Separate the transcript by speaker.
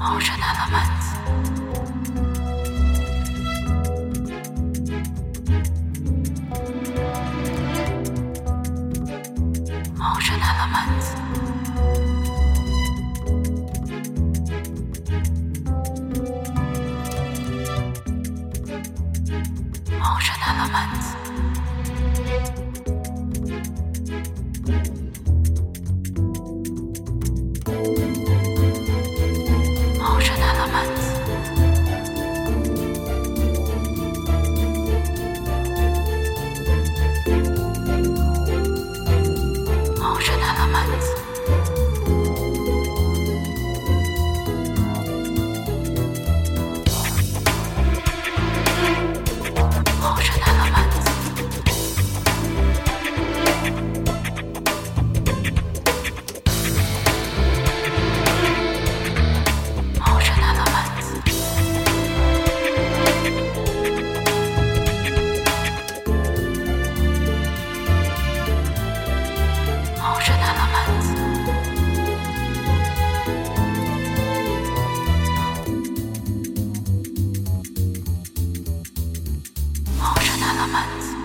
Speaker 1: Ocean elements. Ocean elements. Ocean elements. Ocean elements. Ocean elements. Ocean elements. Ocean elements. Ocean elements. Ocean elements.